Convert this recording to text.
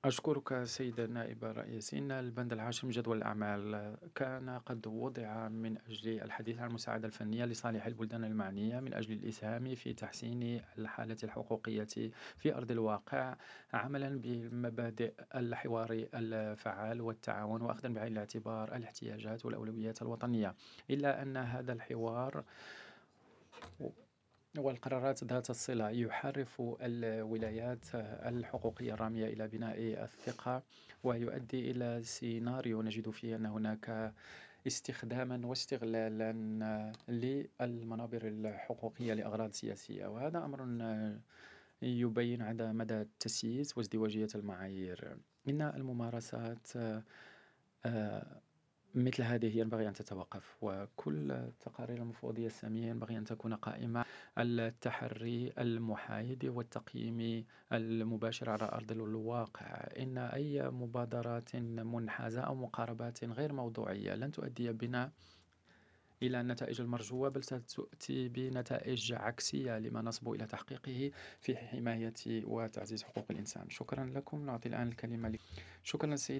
أشكرك سيدة النائبة الرئيس. إن البند العاشر من جدول الأعمال كان قد وضع من أجل الحديث عن المساعدة الفنية لصالح البلدان المعنية من أجل الإسهام في تحسين الحالة الحقوقية في أرض الواقع، عملا بمبادئ الحوار الفعال والتعاون، وأخذا بعين الاعتبار الاحتياجات والأولويات الوطنية. إلا أن هذا الحوار والقرارات ذات الصلة يحرف الولايات الحقوقية الرامية إلى بناء الثقة، ويؤدي إلى سيناريو نجد فيه أن هناك استخداما واستغلالا للمنابر الحقوقية لأغراض سياسية، وهذا أمر يبين على مدى التسييس وازدواجية المعايير. إن الممارسات آه، مثل هذه ينبغي أن تتوقف، وكل التقارير المفوضية السامية ينبغي أن تكون قائمة على التحري المحايد والتقييم المباشر على أرض الواقع. إن أي مبادرات منحازة أو مقاربات غير موضوعية لن تؤدي بنا إلى النتائج المرجوة، بل ستؤتي بنتائج عكسية لما نصبو إلى تحقيقه في حماية وتعزيز حقوق الإنسان. شكرا لكم. نعطي الآن الكلمة شكرا سيدي.